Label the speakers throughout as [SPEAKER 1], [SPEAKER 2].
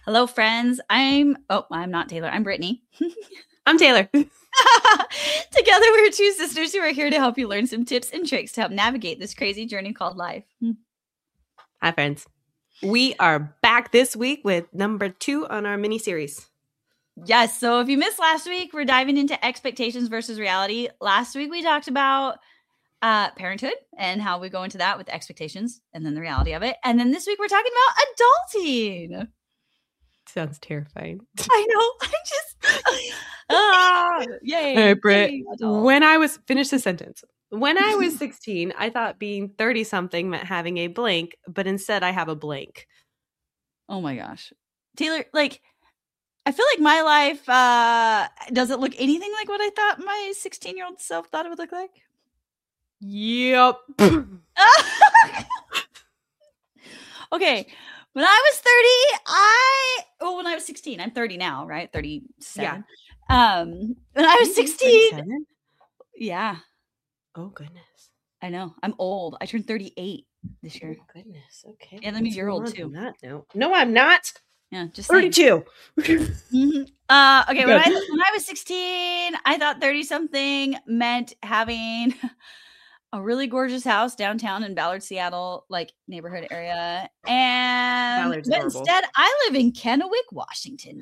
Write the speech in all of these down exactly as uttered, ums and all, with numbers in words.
[SPEAKER 1] Hello, friends. I'm, oh, I'm not Taylor. I'm Brittany.
[SPEAKER 2] I'm Taylor.
[SPEAKER 1] Together, we're two sisters who are here to help you learn some tips and tricks to help navigate this crazy journey called life.
[SPEAKER 2] Hi, friends. We are back this week with number two on our mini series.
[SPEAKER 1] Yes. So if you missed last week, we're diving into expectations versus reality. Last week, we talked about uh, parenthood and how we go into that with expectations and then the reality of it. And then this week, we're talking about adulting.
[SPEAKER 2] Sounds terrifying.
[SPEAKER 1] I know. I just, ah, yay.
[SPEAKER 2] All right, Britt.
[SPEAKER 1] Yay, adult.
[SPEAKER 2] When I was, finish the sentence. When I was sixteen, I thought being thirty-something meant having a blank, but instead I have a blank.
[SPEAKER 1] Oh my gosh. Taylor, like, I feel like my life uh, doesn't look anything like what I thought my sixteen-year-old self thought it would look like.
[SPEAKER 2] Yep.
[SPEAKER 1] Okay. When I was thirty, I, well, when I was sixteen, I'm thirty now, right? thirty-seven. Yeah. Um, when I was sixteen. thirty-seven? Yeah.
[SPEAKER 2] Oh, goodness.
[SPEAKER 1] I know. I'm old. I turned thirty-eight this year.
[SPEAKER 2] Oh, goodness. Okay.
[SPEAKER 1] Yeah, that means you're old too.
[SPEAKER 2] That no. no, I'm not.
[SPEAKER 1] Yeah, just
[SPEAKER 2] thirty-two.
[SPEAKER 1] mm-hmm. uh, okay, when I, when I was sixteen, I thought thirty-something meant having a really gorgeous house downtown in Ballard, Seattle, like neighborhood area. And but instead, I live in Kennewick, Washington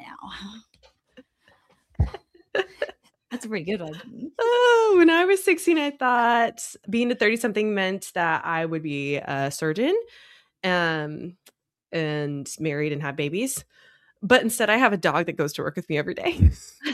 [SPEAKER 1] now. That's a pretty good one.
[SPEAKER 2] Oh, when I was sixteen, I thought being a thirty-something meant that I would be a surgeon um, and married and have babies. But instead, I have a dog that goes to work with me every day.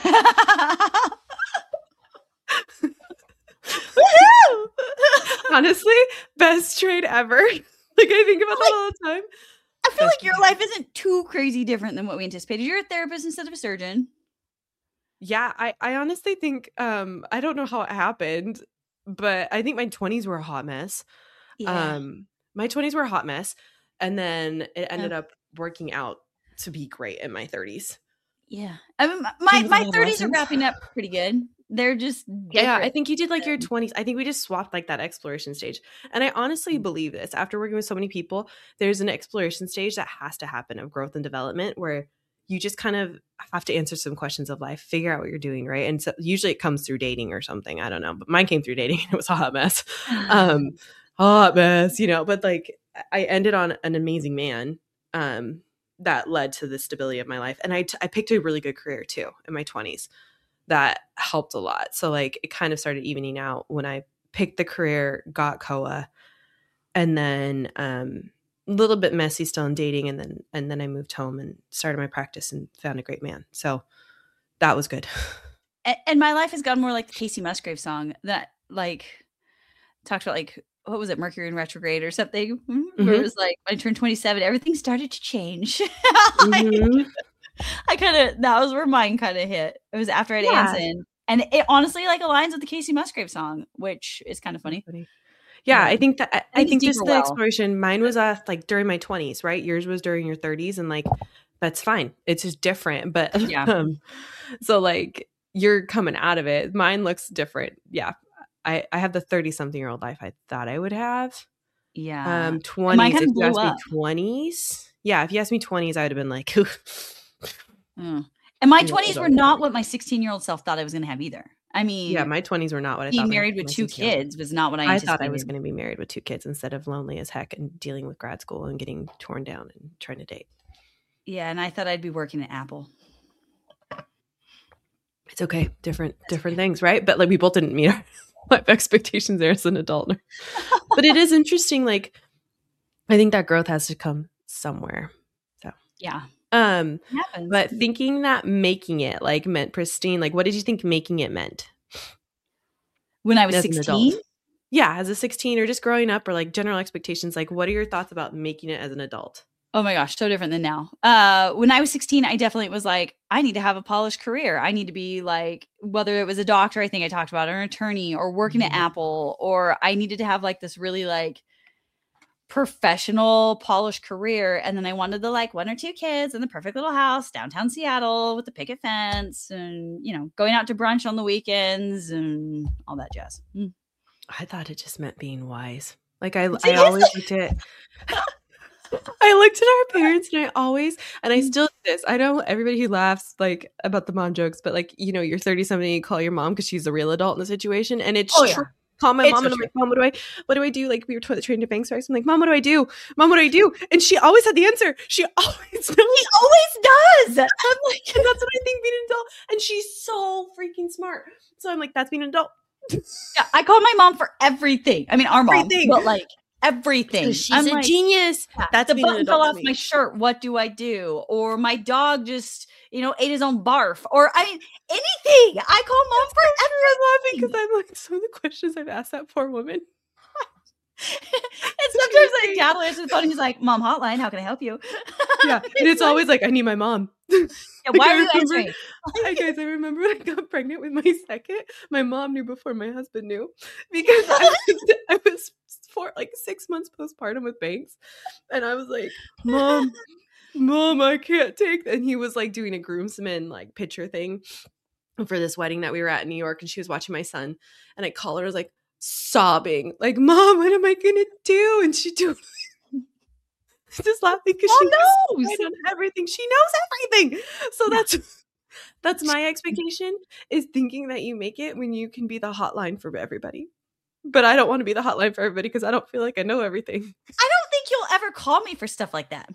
[SPEAKER 2] Honestly, best trade ever. Like, I think about that all the time.
[SPEAKER 1] I feel best like your trade. Life isn't too crazy different than what we anticipated. You're a therapist instead of a surgeon.
[SPEAKER 2] Yeah, I, I honestly think, um, I don't know how it happened, but I think my twenties were a hot mess. Yeah. Um, my twenties were a hot mess. And then it ended yeah. up working out to be great in my thirties.
[SPEAKER 1] Yeah. I mean, my, my thirties are wrapping up pretty good. They're just different.
[SPEAKER 2] Yeah, I think you did like your twenties. I think we just swapped like that exploration stage. And I honestly believe this. After working with so many people, there's an exploration stage that has to happen of growth and development where you just kind of have to answer some questions of life, figure out what you're doing, right? And so usually it comes through dating or something. I don't know. But mine came through dating and it was a hot mess. Um, hot mess, you know. But like I ended on an amazing man um, that led to the stability of my life. And I, t- I picked a really good career too in my twenties. That helped a lot. So like it kind of started evening out when I picked the career, got C O A, and then um, a little bit messy still in dating. And then, and then I moved home and started my practice and found a great man. So that was good.
[SPEAKER 1] And, and my life has gone more like the Casey Musgrave song that like talked about like, what was it? Mercury in retrograde or something. Mm-hmm. Where it was like, when I turned twenty-seven, everything started to change. Mm-hmm. I kind of, that was where mine kind of hit. It was after I'd yeah. Anson. And it honestly like aligns with the Casey Musgrave song, which is kind of funny.
[SPEAKER 2] Yeah, yeah, I think that, I, I think, think just the well. exploration, mine was uh, like during my twenties, right? Yours was during your thirties and like, that's fine. It's just different. But yeah. um, so like you're coming out of it. Mine looks different. Yeah. I, I have the thirty something year old life I thought I would have.
[SPEAKER 1] Yeah.
[SPEAKER 2] Um, twenties, if you asked me twenties. Yeah. If you asked me twenties, I would have been like,
[SPEAKER 1] Mm. And my twenties were not what my sixteen-year-old self thought I was going to have either. I mean,
[SPEAKER 2] yeah, my twenties were not what I
[SPEAKER 1] being
[SPEAKER 2] thought.
[SPEAKER 1] Being married with two kids was not what I anticipated.
[SPEAKER 2] I thought I was going to be married with two kids instead of lonely as heck and dealing with grad school and getting torn down and trying to date.
[SPEAKER 1] Yeah, and I thought I'd be working at Apple.
[SPEAKER 2] It's okay. Different, That's different okay. things, right? But like we both didn't meet our life expectations there as an adult. But it is interesting. Like, I think that growth has to come somewhere. So
[SPEAKER 1] yeah.
[SPEAKER 2] Um, but thinking that making it like meant pristine, like what did you think making it meant?
[SPEAKER 1] When I was sixteen?
[SPEAKER 2] Yeah, as a sixteen or just growing up or like general expectations, like what are your thoughts about making it as an adult?
[SPEAKER 1] Oh my gosh, so different than now. Uh, when I was sixteen, I definitely was like, I need to have a polished career. I need to be like, whether it was a doctor, I think I talked about, or an attorney, or working mm-hmm. at Apple, or I needed to have like this really like professional polished career. And then I wanted the like one or two kids in the perfect little house downtown Seattle with the picket fence and, you know, going out to brunch on the weekends and all that jazz. Mm.
[SPEAKER 2] I thought it just meant being wise. Like I, I always looked at I looked at our parents and I always, and I still do this. I know everybody who laughs like about the mom jokes, but like, you know, you're thirty something, you call your mom because she's a real adult in the situation. And it's
[SPEAKER 1] Oh
[SPEAKER 2] true.
[SPEAKER 1] yeah.
[SPEAKER 2] Call my
[SPEAKER 1] It's
[SPEAKER 2] mom
[SPEAKER 1] so
[SPEAKER 2] and I'm
[SPEAKER 1] true.
[SPEAKER 2] like, Mom, what do I, what do I do? Like we were toilet trained to Banks Rex. I'm like, Mom, what do I do? Mom, what do I do? And she always had the answer. She always knows.
[SPEAKER 1] He always does. I'm like,
[SPEAKER 2] And that's what I think being an adult. And she's so freaking smart. So I'm like, that's being an adult.
[SPEAKER 1] yeah, I call my mom for everything. I mean, our mom,
[SPEAKER 2] Everything.
[SPEAKER 1] but like everything.
[SPEAKER 2] She's
[SPEAKER 1] I'm
[SPEAKER 2] a
[SPEAKER 1] like,
[SPEAKER 2] genius.
[SPEAKER 1] yeah,
[SPEAKER 2] That's
[SPEAKER 1] the
[SPEAKER 2] being an
[SPEAKER 1] button fell
[SPEAKER 2] adult
[SPEAKER 1] off
[SPEAKER 2] to
[SPEAKER 1] my
[SPEAKER 2] me.
[SPEAKER 1] shirt. What do I do? Or my dog just, you know, ate his own barf. Or I mean, anything. I call mom for
[SPEAKER 2] I'm laughing
[SPEAKER 1] everything.
[SPEAKER 2] because I'm like, some of the questions I've asked that poor woman.
[SPEAKER 1] And sometimes like dad will answer the phone and he's like, Mom hotline, how can I help you?
[SPEAKER 2] Yeah. And it's always like, I need my mom.
[SPEAKER 1] Yeah, why
[SPEAKER 2] I
[SPEAKER 1] are you
[SPEAKER 2] remember-
[SPEAKER 1] answering?
[SPEAKER 2] Hi guys, I remember when I got pregnant with my second, my mom knew before my husband knew because I was, I was for like six months postpartum with Banks, and I was like, Mom, Mom, I can't take that. And he was like doing a groomsman like picture thing for this wedding that we were at in New York, and she was watching my son, and I called her, I was like sobbing, like, Mom, what am I gonna do? And she totally just laughing because she
[SPEAKER 1] Mom
[SPEAKER 2] knows
[SPEAKER 1] knows.
[SPEAKER 2] on everything. She knows everything. So
[SPEAKER 1] Yeah.
[SPEAKER 2] that's that's my expectation, is thinking that you make it when you can be the hotline for everybody. But I don't want to be the hotline for everybody because I don't feel like I know everything.
[SPEAKER 1] I don't think you'll ever call me for stuff like that.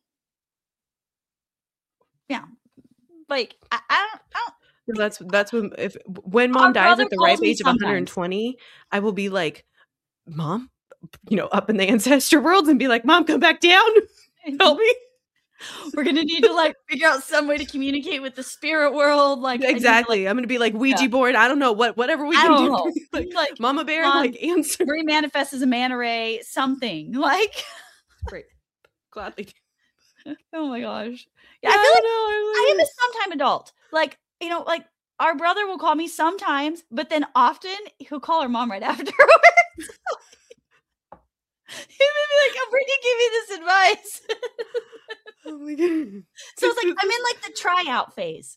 [SPEAKER 1] Yeah. Like, I, I don't, I don't
[SPEAKER 2] That's that's when if when
[SPEAKER 1] Our
[SPEAKER 2] mom dies
[SPEAKER 1] brother
[SPEAKER 2] at the
[SPEAKER 1] calls
[SPEAKER 2] ripe
[SPEAKER 1] me
[SPEAKER 2] age of one hundred twenty, I will be like, Mom, you know, up in the ancestor worlds and be like, Mom, come back down. Help me.
[SPEAKER 1] We're gonna need to like figure out some way to communicate with the spirit world. Like I need to,
[SPEAKER 2] Exactly.
[SPEAKER 1] like,
[SPEAKER 2] I'm gonna be like Ouija
[SPEAKER 1] Yeah.
[SPEAKER 2] board. I don't know what whatever we
[SPEAKER 1] I
[SPEAKER 2] can
[SPEAKER 1] don't
[SPEAKER 2] do.
[SPEAKER 1] know.
[SPEAKER 2] Like,
[SPEAKER 1] Like,
[SPEAKER 2] Mama Bear,
[SPEAKER 1] Mom,
[SPEAKER 2] like answer.
[SPEAKER 1] remanifest as a manta ray, something. Like,
[SPEAKER 2] Great. Gladly.
[SPEAKER 1] oh my gosh.
[SPEAKER 2] Yeah,
[SPEAKER 1] Yeah, I feel like
[SPEAKER 2] I
[SPEAKER 1] I am a sometime adult. Like, you know, like our brother will call me sometimes, but then often he'll call her mom right afterwards. He would be like, "I'm ready to give you this advice."
[SPEAKER 2] Oh my God.
[SPEAKER 1] So it's like I'm in like the tryout phase.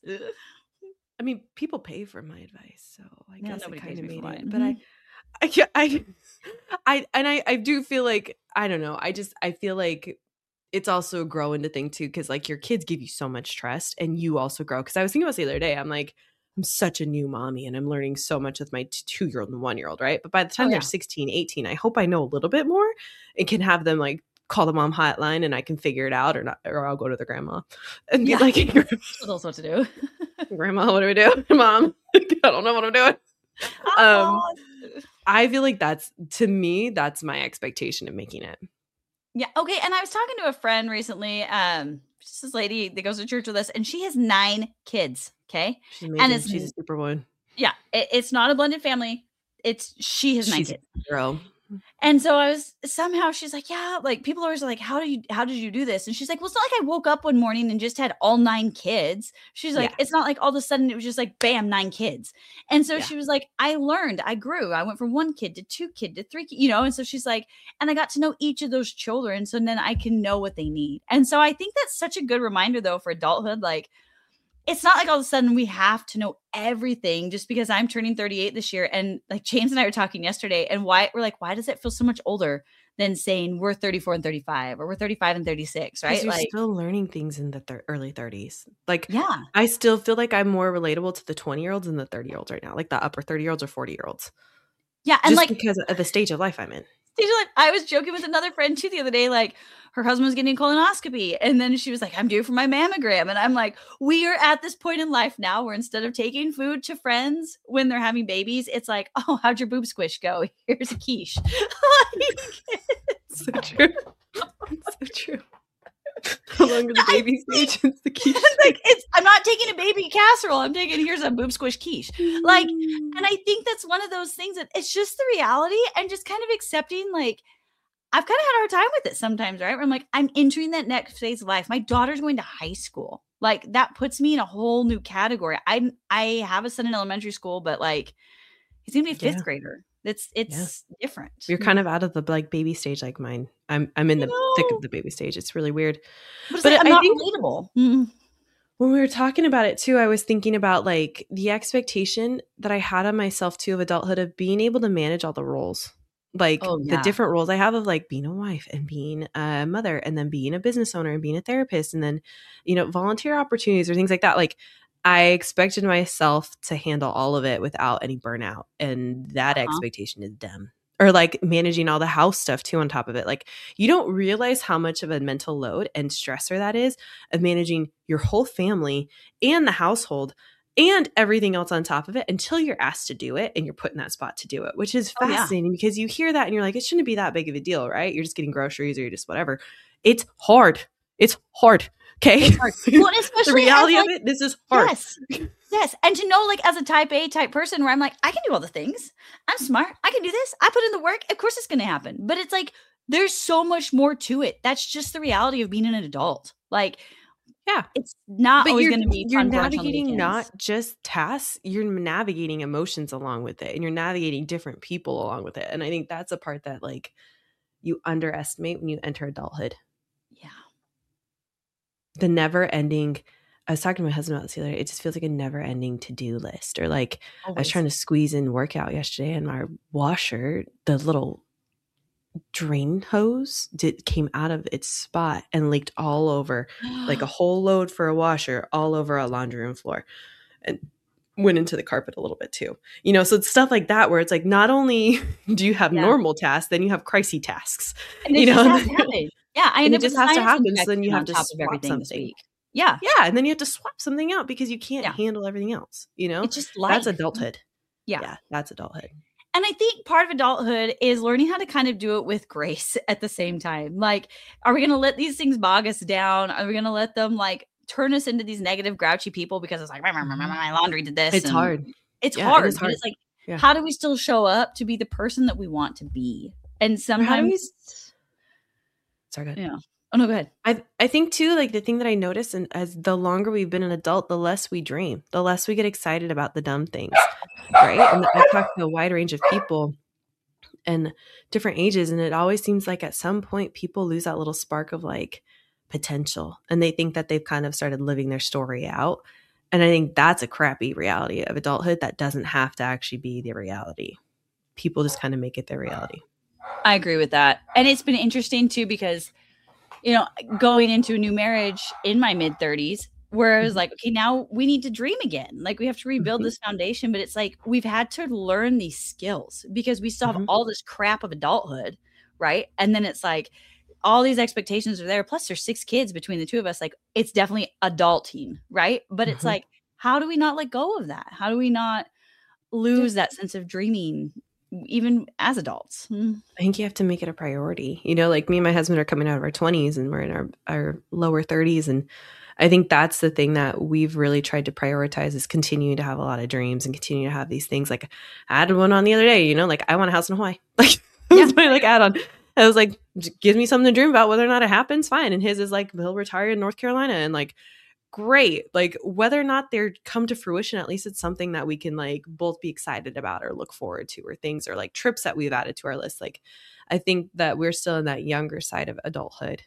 [SPEAKER 2] I mean, people pay for my advice, so I
[SPEAKER 1] Yeah,
[SPEAKER 2] guess
[SPEAKER 1] nobody
[SPEAKER 2] it
[SPEAKER 1] pays
[SPEAKER 2] kind of
[SPEAKER 1] me
[SPEAKER 2] made
[SPEAKER 1] for
[SPEAKER 2] it.
[SPEAKER 1] mine.
[SPEAKER 2] But I, I, yeah, I, I, and I, I do feel like I don't know. I just I feel like it's also a grow into thing too, because like your kids give you so much trust, and you also grow. Because I was thinking about this the other day. I'm like, I'm such a new mommy, and I'm learning so much with my t- two year old and one year old, right? But by the time
[SPEAKER 1] Oh,
[SPEAKER 2] they're
[SPEAKER 1] yeah.
[SPEAKER 2] sixteen, eighteen, I hope I know a little bit more and can have them like call the mom hotline and I can figure it out, or not, or I'll go to the grandma and be
[SPEAKER 1] Yeah.
[SPEAKER 2] like,
[SPEAKER 1] She knows what to do.
[SPEAKER 2] Grandma, what do we do? Mom, I don't know what I'm doing. Um,
[SPEAKER 1] Aw.
[SPEAKER 2] I feel like that's, to me, that's my expectation of making it.
[SPEAKER 1] Yeah. Okay. And I was talking to a friend recently. Um, just this lady that goes to church with us, and she has nine kids. Okay.
[SPEAKER 2] She's amazing.
[SPEAKER 1] And it's
[SPEAKER 2] She's a super one.
[SPEAKER 1] Yeah, it, it's not a blended family. It's she has nine
[SPEAKER 2] She's
[SPEAKER 1] kids.
[SPEAKER 2] a girl.
[SPEAKER 1] And so I was somehow she's like, yeah, like people always are like, how do you how did you do this? And she's like, well, it's not like I woke up one morning and just had all nine kids. She's like,
[SPEAKER 2] Yeah.
[SPEAKER 1] it's not like all of a sudden it was just like bam, nine kids. And so
[SPEAKER 2] Yeah.
[SPEAKER 1] she was like, I learned, I grew. I went from one kid to two kid to three, you know. And so she's like, and I got to know each of those children, so then I can know what they need. And so I think that's such a good reminder though for adulthood, like it's not like all of a sudden we have to know everything just because I'm turning thirty-eight this year. And like James and I were talking yesterday, and why we're like, why does it feel so much older than saying we're thirty-four and thirty-five or we're thirty-five and thirty-six, right?
[SPEAKER 2] You're
[SPEAKER 1] Like,
[SPEAKER 2] still learning things in the thir- early thirties. Like,
[SPEAKER 1] yeah.
[SPEAKER 2] I still feel like I'm more relatable to the twenty year olds than the thirty year olds right now, like the upper thirty year olds or forty year olds.
[SPEAKER 1] Yeah. And
[SPEAKER 2] Just
[SPEAKER 1] like,
[SPEAKER 2] because of the stage of life I'm in.
[SPEAKER 1] stage of life, I was joking with another friend too the other day, like her husband was getting a colonoscopy. And then she was like, I'm due for my mammogram. And I'm like, we are at this point in life now where instead of taking food to friends when they're having babies, it's like, oh, how'd your boob squish go? Here's a quiche. Like,
[SPEAKER 2] So true. It's so true. No longer the baby stage, it's the quiche.
[SPEAKER 1] It's like it's I'm not taking a baby casserole. I'm taking here's a boob squish quiche. Like, and I think that's one of those things that it's just the reality and just kind of accepting, like, I've kind of had a hard time with it sometimes, right? Where I'm like, I'm entering that next phase of life. My daughter's going to high school. Like, that puts me in a whole new category. I I have a son in elementary school, but like he's gonna be a fifth
[SPEAKER 2] Yeah.
[SPEAKER 1] grader. It's it's different.
[SPEAKER 2] You're kind of out of the like baby stage like mine. I'm I'm in the thick of the baby stage. It's really weird.
[SPEAKER 1] But, it's
[SPEAKER 2] But
[SPEAKER 1] like, I'm
[SPEAKER 2] I
[SPEAKER 1] not
[SPEAKER 2] think-
[SPEAKER 1] relatable. Mm.
[SPEAKER 2] When we were talking about it too, I was thinking about like the expectation that I had on myself too of adulthood of being able to manage all the roles. Like
[SPEAKER 1] Oh
[SPEAKER 2] the
[SPEAKER 1] yeah.
[SPEAKER 2] different roles I have of like being a wife and being a mother and then being a business owner and being a therapist and then, you know, volunteer opportunities or things like that. Like I expected myself to handle all of it without any burnout. And that
[SPEAKER 1] Uh-huh.
[SPEAKER 2] expectation is dumb. Or like managing all the house stuff too on top of it. Like you don't realize how much of a mental load and stressor that is of managing your whole family and the household and everything else on top of it until you're asked to do it and you're put in that spot to do it, which is
[SPEAKER 1] Oh yeah.
[SPEAKER 2] fascinating because you hear that and you're like, it shouldn't be that big of a deal, right? You're just getting groceries or you're just whatever. It's hard. It's hard. Okay.
[SPEAKER 1] It's hard. Well, and
[SPEAKER 2] The
[SPEAKER 1] especially
[SPEAKER 2] reality
[SPEAKER 1] as,
[SPEAKER 2] of
[SPEAKER 1] like,
[SPEAKER 2] it, this is hard.
[SPEAKER 1] yes. Yes. And to know, like, as a type A type person where I'm like, I can do all the things. I'm smart. I can do this. I put in the work. Of course it's going to happen. But it's like, there's so much more to it. That's just the reality of being an adult. Like,
[SPEAKER 2] Yeah.
[SPEAKER 1] it's not
[SPEAKER 2] But
[SPEAKER 1] always
[SPEAKER 2] you're
[SPEAKER 1] going to be
[SPEAKER 2] you're
[SPEAKER 1] fun brunch on the
[SPEAKER 2] navigating
[SPEAKER 1] weekends.
[SPEAKER 2] not just tasks, you're navigating emotions along with it and you're navigating different people along with it. And I think that's a part that like you underestimate when you enter adulthood.
[SPEAKER 1] Yeah.
[SPEAKER 2] The never ending, I was talking to my husband about this the other day. It just feels like a never ending to-do list. Or like I was
[SPEAKER 1] Always.
[SPEAKER 2] trying to squeeze in workout yesterday and my washer, the little drain hose did came out of its spot and leaked all over, like a whole load for a washer all over a laundry room floor and went into the carpet a little bit too. You know, so it's stuff like that where it's like not only do you have
[SPEAKER 1] Yeah.
[SPEAKER 2] normal tasks, then you have crazy tasks.
[SPEAKER 1] And it
[SPEAKER 2] You
[SPEAKER 1] just
[SPEAKER 2] know,
[SPEAKER 1] has to happen. Yeah. I
[SPEAKER 2] and
[SPEAKER 1] end
[SPEAKER 2] it
[SPEAKER 1] up with
[SPEAKER 2] just
[SPEAKER 1] a
[SPEAKER 2] has to
[SPEAKER 1] sinus
[SPEAKER 2] happen. So then you
[SPEAKER 1] infection
[SPEAKER 2] have
[SPEAKER 1] on
[SPEAKER 2] to
[SPEAKER 1] top of
[SPEAKER 2] swap
[SPEAKER 1] everything this
[SPEAKER 2] something.
[SPEAKER 1] week. Yeah.
[SPEAKER 2] Yeah, and then you have to swap something out because you can't
[SPEAKER 1] Yeah.
[SPEAKER 2] handle everything else. You know,
[SPEAKER 1] It's just life.
[SPEAKER 2] that's adulthood.
[SPEAKER 1] Yeah.
[SPEAKER 2] Yeah, that's adulthood.
[SPEAKER 1] And I think part of adulthood is learning how to kind of do it with grace at the same time. Like, are we going to let these things bog us down? Are we going to let them like turn us into these negative, grouchy people because it's like, my laundry did this.
[SPEAKER 2] It's
[SPEAKER 1] and
[SPEAKER 2] hard.
[SPEAKER 1] It's
[SPEAKER 2] Yeah, it
[SPEAKER 1] hard.
[SPEAKER 2] is
[SPEAKER 1] But
[SPEAKER 2] hard.
[SPEAKER 1] it's like,
[SPEAKER 2] Yeah.
[SPEAKER 1] how do we still show up to be the person that we want to be? And
[SPEAKER 2] Or
[SPEAKER 1] sometimes,
[SPEAKER 2] how do we? s- Sorry, go ahead.
[SPEAKER 1] yeah. Oh, no, go ahead.
[SPEAKER 2] I I think too, like the thing that I notice, and as the longer we've been an adult, the less we dream, the less we get excited about the dumb things, right? And I talk to a wide range of people and different ages, and it always seems like at some point people lose that little spark of like potential, and they think that they've kind of started living their story out. And I think that's a crappy reality of adulthood that doesn't have to actually be the reality. People just kind of make it their reality.
[SPEAKER 1] I agree with that. And it's been interesting too, because, you know, going into a new marriage in my mid thirties, where I was like, okay, now we need to dream again. Like we have to rebuild
[SPEAKER 2] Mhm.
[SPEAKER 1] this foundation, but it's like, we've had to learn these skills because we still have
[SPEAKER 2] Mhm.
[SPEAKER 1] all this crap of adulthood. Right. And then it's like, all these expectations are there. Plus there's six kids between the two of us. Like it's definitely adulting. Right. But it's
[SPEAKER 2] Mhm.
[SPEAKER 1] like, how do we not let go of that? How do we not lose that sense of dreaming even as adults? Hmm.
[SPEAKER 2] I think you have to make it a priority. You know, like me and my husband are coming out of our twenties and we're in our, our lower thirties. And I think that's the thing that we've really tried to prioritize is continuing to have a lot of dreams and continue to have these things. Like I had one on the other day, you know, like I want a house in Hawaii. Like that was my like add on. I was like, gives me something to dream about. Whether or not it happens, fine. And his is like, he'll retire in North Carolina. And like, great. Like whether or not they're come to fruition, at least it's something that we can like both be excited about or look forward to, or things or like trips that we've added to our list. Like I think that we're still in that younger side of adulthood,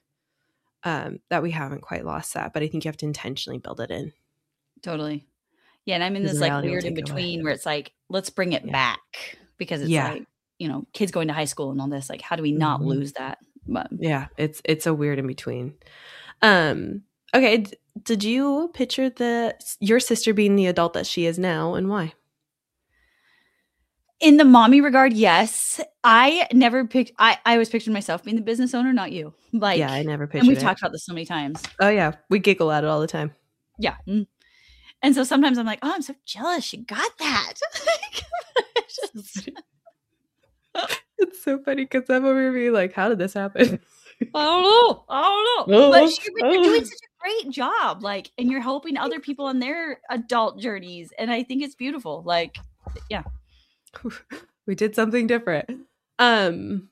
[SPEAKER 2] um, that we haven't quite lost that, but I think you have to intentionally build it in.
[SPEAKER 1] Totally. Yeah. And I'm in
[SPEAKER 2] 'Cause
[SPEAKER 1] this
[SPEAKER 2] the
[SPEAKER 1] like
[SPEAKER 2] reality will
[SPEAKER 1] weird in
[SPEAKER 2] take it away.
[SPEAKER 1] between where it's like, let's bring it
[SPEAKER 2] Yeah.
[SPEAKER 1] back because it's
[SPEAKER 2] Yeah.
[SPEAKER 1] like, you know, kids going to high school and all this. Like, how do we not
[SPEAKER 2] Mhm.
[SPEAKER 1] lose that? But
[SPEAKER 2] Yeah, it's it's a weird in between. Um, okay, d- did you picture the your sister being the adult that she is now, and why?
[SPEAKER 1] in the mommy regard, yes. I never picked, I, I was picturing myself being the business owner, not you. Like,
[SPEAKER 2] Yeah, I never
[SPEAKER 1] and
[SPEAKER 2] pictured
[SPEAKER 1] we've
[SPEAKER 2] it.
[SPEAKER 1] talked about this so many times.
[SPEAKER 2] Oh yeah, we giggle at it all the time.
[SPEAKER 1] Yeah. Mm. And so sometimes I'm like, oh, I'm so jealous. She got that. Just-
[SPEAKER 2] It's so funny because I'm over here being like, how did this happen?
[SPEAKER 1] I don't know. I don't know.
[SPEAKER 2] Oh,
[SPEAKER 1] But, she, but you're
[SPEAKER 2] oh.
[SPEAKER 1] doing such a great job. Like, and you're helping other people on their adult journeys. And I think it's beautiful. Like, yeah.
[SPEAKER 2] We did something different. Um,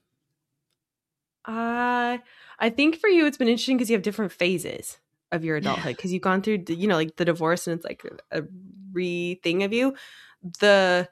[SPEAKER 2] I I think for you it's been interesting because you have different phases of your adulthood because you've gone through, the- you know, like the divorce and it's like a re thing of you. The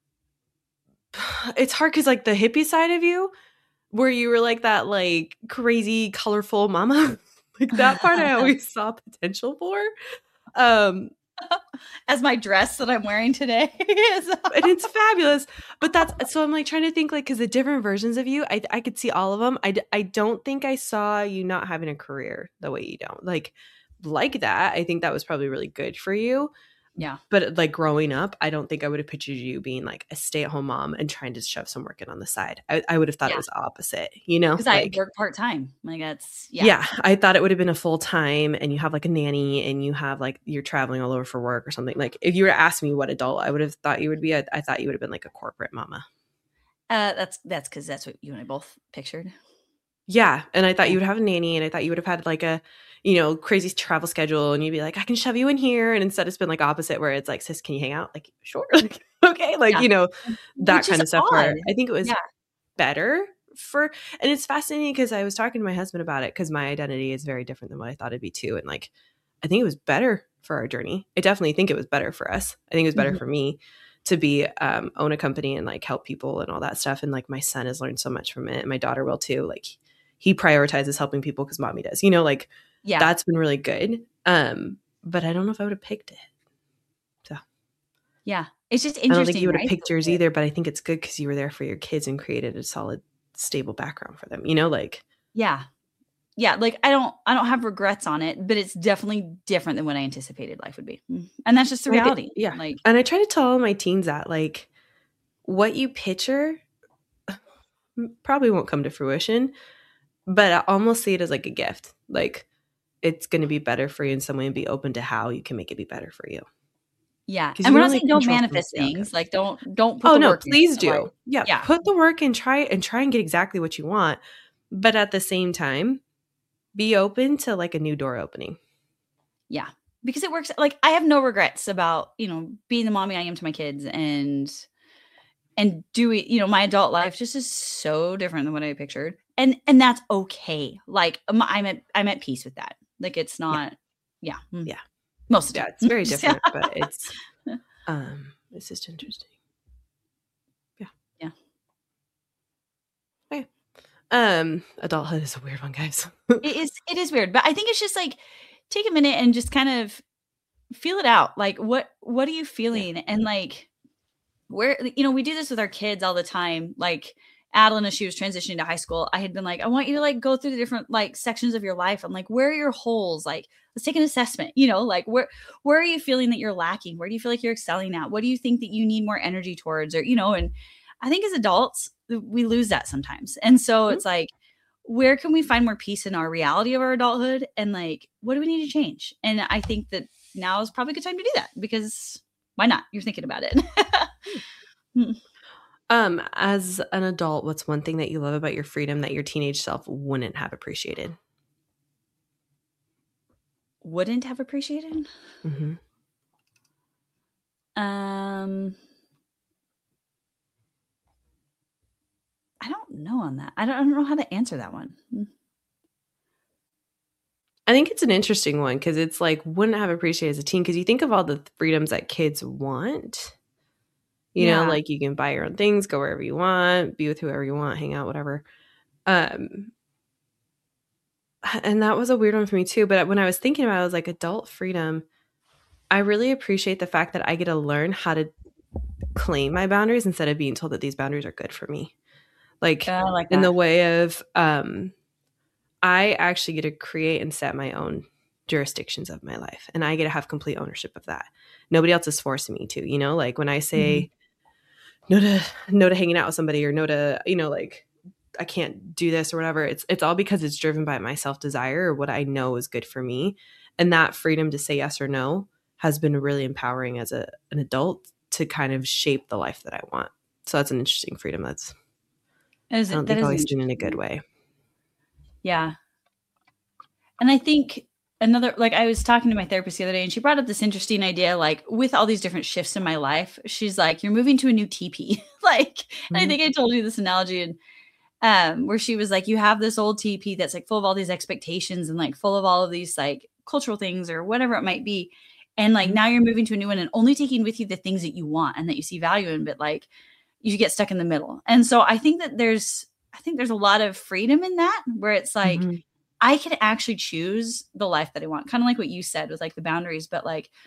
[SPEAKER 2] it's hard because like the hippie side of you, where you were like that like crazy colorful mama, like that part I always saw potential for. Um,
[SPEAKER 1] As my dress that I'm wearing today is.
[SPEAKER 2] And it's fabulous. But that's, so I'm like trying to think like, because the different versions of you, I, I could see all of them. I, I don't think I saw you not having a career the way you don't. Like, like that. I think that was probably really good for you.
[SPEAKER 1] Yeah.
[SPEAKER 2] But like growing up, I don't think I would have pictured you being like a stay-at-home mom and trying to shove some work in on the side. I, I would have thought
[SPEAKER 1] Yeah.
[SPEAKER 2] it was opposite, you know?
[SPEAKER 1] Because
[SPEAKER 2] Like,
[SPEAKER 1] I work part-time. Like that's, yeah.
[SPEAKER 2] yeah, I thought it would have been a full-time and you have like a nanny and you have like, you're traveling all over for work or something. Like if you were to ask me what adult I would have thought you would be, I, I thought you would have been like a corporate mama.
[SPEAKER 1] Uh, that's, that's because that's what you and I both pictured.
[SPEAKER 2] Yeah. And I thought you would have a nanny and I thought you would have had like a, you know, crazy travel schedule and you'd be like, I can shove you in here. And instead it's been like opposite where it's like, sis, can you hang out? Like, sure. Like, okay. Like,
[SPEAKER 1] Yeah.
[SPEAKER 2] you know, that
[SPEAKER 1] Which
[SPEAKER 2] kind
[SPEAKER 1] is
[SPEAKER 2] of stuff where
[SPEAKER 1] odd.
[SPEAKER 2] I think it was
[SPEAKER 1] Yeah.
[SPEAKER 2] better for, and it's fascinating because I was talking to my husband about it because my identity is very different than what I thought it'd be too. And like, I think it was better for our journey. I definitely think it was better for us. I think it was better
[SPEAKER 1] Mhm.
[SPEAKER 2] for me to be, um, own a company and like help people and all that stuff. And like my son has learned so much from it and my daughter will too. Like he prioritizes helping people because mommy does, you know, like
[SPEAKER 1] Yeah.
[SPEAKER 2] that's been really good. Um, but I don't know if I would have picked it. So
[SPEAKER 1] Yeah. It's just
[SPEAKER 2] I
[SPEAKER 1] interesting.
[SPEAKER 2] don't think you would have
[SPEAKER 1] right?
[SPEAKER 2] picked yours either, but I think it's good because you were there for your kids and created a solid, stable background for them, you know, like.
[SPEAKER 1] Yeah. Yeah. Like I don't, I don't have regrets on it, but it's definitely different than what I anticipated life would be. And that's just the
[SPEAKER 2] I did-
[SPEAKER 1] reality.
[SPEAKER 2] yeah.
[SPEAKER 1] Like,
[SPEAKER 2] And I try to tell all my teens that like what you picture probably won't come to fruition, but I almost see it as like a gift. Like it's going to be better for you in some way and be open to how you can make it be better for you.
[SPEAKER 1] yeah.
[SPEAKER 2] 'Cause
[SPEAKER 1] And
[SPEAKER 2] you
[SPEAKER 1] we're not
[SPEAKER 2] only
[SPEAKER 1] saying don't
[SPEAKER 2] control
[SPEAKER 1] manifest
[SPEAKER 2] the outcome.
[SPEAKER 1] things. Like don't, don't put
[SPEAKER 2] Oh
[SPEAKER 1] the
[SPEAKER 2] no,
[SPEAKER 1] work in,
[SPEAKER 2] please
[SPEAKER 1] but,
[SPEAKER 2] do.
[SPEAKER 1] like,
[SPEAKER 2] yeah,
[SPEAKER 1] yeah.
[SPEAKER 2] Put the work and try and try and get exactly what you want. But at the same time, be open to like a new door opening.
[SPEAKER 1] Yeah. Because it works. Like I have no regrets about, you know, being the mommy I am to my kids and, and doing, you know, my adult life just is so different than what I pictured. And, and that's okay. Like I'm, I'm at, I'm at peace with that. Like it's not, yeah. Yeah.
[SPEAKER 2] Yeah.
[SPEAKER 1] Most of the
[SPEAKER 2] Yeah,
[SPEAKER 1] time.
[SPEAKER 2] it's very different, but it's um it's just interesting. Yeah.
[SPEAKER 1] Yeah.
[SPEAKER 2] Okay. Um adulthood is a weird one, guys.
[SPEAKER 1] It is, it is weird, but I think it's just like, take a minute and just kind of feel it out. Like what, what are you feeling? And like, where, you know, we do this with our kids all the time. Like Adeline, as she was transitioning to high school, I had been like, I want you to like go through the different like sections of your life. I'm like, where are your holes? Like, let's take an assessment, you know, like where, where are you feeling that you're lacking? Where do you feel like you're excelling at? What do you think that you need more energy towards? Or, you know, and I think as adults, we lose that sometimes. And so
[SPEAKER 2] Mhm.
[SPEAKER 1] it's like, where can we find more peace in our reality of our adulthood? And like, what do we need to change? And I think that now is probably a good time to do that because why not? You're thinking about it.
[SPEAKER 2] Um, as an adult, what's one thing that you love about your freedom that your teenage self wouldn't have appreciated?
[SPEAKER 1] Wouldn't have appreciated?
[SPEAKER 2] Mm-hmm.
[SPEAKER 1] Um, I don't know on that. I don't, I don't know how to answer that one.
[SPEAKER 2] I think it's an interesting one because it's like wouldn't have appreciated as a teen because you think of all the freedoms that kids want. You
[SPEAKER 1] Yeah.
[SPEAKER 2] know, like you can buy your own things, go wherever you want, be with whoever you want, hang out, whatever. Um, and that was a weird one for me too. But when I was thinking about it, I was like, adult freedom, I really appreciate the fact that I get to learn how to claim my boundaries instead of being told that these boundaries are good for me. Like,
[SPEAKER 1] I like
[SPEAKER 2] in
[SPEAKER 1] that.
[SPEAKER 2] the way of, um, I actually get to create and set my own jurisdictions of my life. And I get to have complete ownership of that. Nobody else is forcing me to, you know, like when I say no to, no to hanging out with somebody or no to, you know, like I can't do this or whatever. It's, it's all because it's driven by my self-desire or what I know is good for me. And that freedom to say yes or no has been really empowering as a, an adult to kind of shape the life that I want. So that's an interesting freedom. That's,
[SPEAKER 1] Is
[SPEAKER 2] I
[SPEAKER 1] it,
[SPEAKER 2] don't
[SPEAKER 1] that
[SPEAKER 2] think
[SPEAKER 1] is
[SPEAKER 2] always seen in a
[SPEAKER 1] interesting.
[SPEAKER 2] good way.
[SPEAKER 1] Yeah. And I think another, like I was talking to my therapist the other day and she brought up this interesting idea, like with all these different shifts in my life, she's like, you're moving to a new teepee. Like, and I think I told you this analogy and um, where she was like, you have this old teepee that's like full of all these expectations and like full of all of these like cultural things or whatever it might be. And like,
[SPEAKER 2] Mhm.
[SPEAKER 1] now you're moving to a new one and only taking with you the things that you want and that you see value in, but like you get stuck in the middle. And so I think that there's, I think there's a lot of freedom in that where it's like,
[SPEAKER 2] Mhm.
[SPEAKER 1] I can actually choose the life that I want. Kind of like what you said with like the boundaries, but like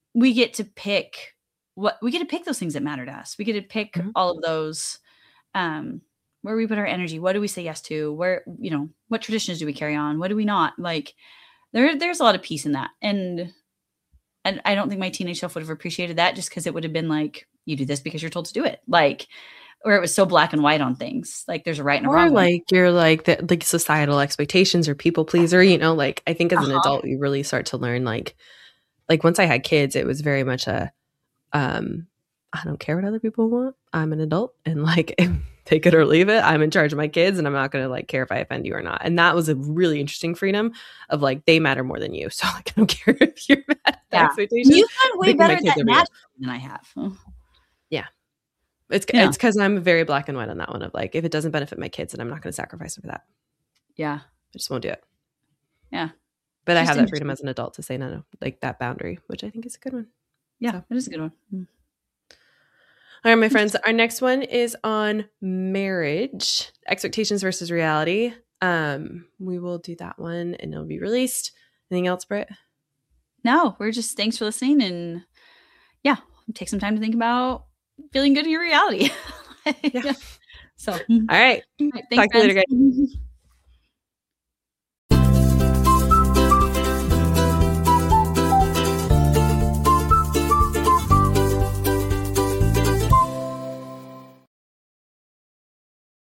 [SPEAKER 1] we get to pick what we get to pick those things that matter to us. We get to pick
[SPEAKER 2] Mhm.
[SPEAKER 1] all of those, um, where we put our energy. What do we say yes to? Where, you know, what traditions do we carry on? What do we not? Like there, there's a lot of peace in that. And, and I don't think my teenage self would have appreciated that, just because it would have been like, you do this because you're told to do it. Like, or it was so black and white on things. Like there's a right and a
[SPEAKER 2] Or
[SPEAKER 1] wrong one.
[SPEAKER 2] like you're like the like societal expectations or people pleaser, you know, like I think as an
[SPEAKER 1] Uh-huh.
[SPEAKER 2] adult you really start to learn like like once I had kids, it was very much a um I don't care what other people want. I'm an adult and like take it or leave it. I'm in charge of my kids and I'm not gonna like care if I offend you or not. And that was a really interesting freedom of like they matter more than you. So like I don't care if you're mad at their
[SPEAKER 1] Yeah.
[SPEAKER 2] expectations.
[SPEAKER 1] You've done way
[SPEAKER 2] Making my
[SPEAKER 1] better at
[SPEAKER 2] kids
[SPEAKER 1] that
[SPEAKER 2] over you.
[SPEAKER 1] naturally than I have.
[SPEAKER 2] Yeah. It's
[SPEAKER 1] Yeah.
[SPEAKER 2] it's because I'm very black and white on that one of like if it doesn't benefit my kids, then I'm not going to sacrifice for that.
[SPEAKER 1] Yeah.
[SPEAKER 2] I just won't do it.
[SPEAKER 1] Yeah.
[SPEAKER 2] But I
[SPEAKER 1] Just
[SPEAKER 2] have that
[SPEAKER 1] interesting.
[SPEAKER 2] freedom as an adult to say no, no, like that boundary, which I think is a good one.
[SPEAKER 1] Yeah,
[SPEAKER 2] So.
[SPEAKER 1] it is a good one. Mm.
[SPEAKER 2] All right, my friends. Our next one is on marriage, expectations versus reality. Um, we will do that one and it'll be released. Anything else, Britt?
[SPEAKER 1] No, we're just thanks for listening, and yeah, take some time to think about feeling good in your reality.
[SPEAKER 2] Yeah.
[SPEAKER 1] So,
[SPEAKER 2] All right.
[SPEAKER 1] all right, thanks,
[SPEAKER 2] Talk to you later,
[SPEAKER 1] friends.
[SPEAKER 2] guys.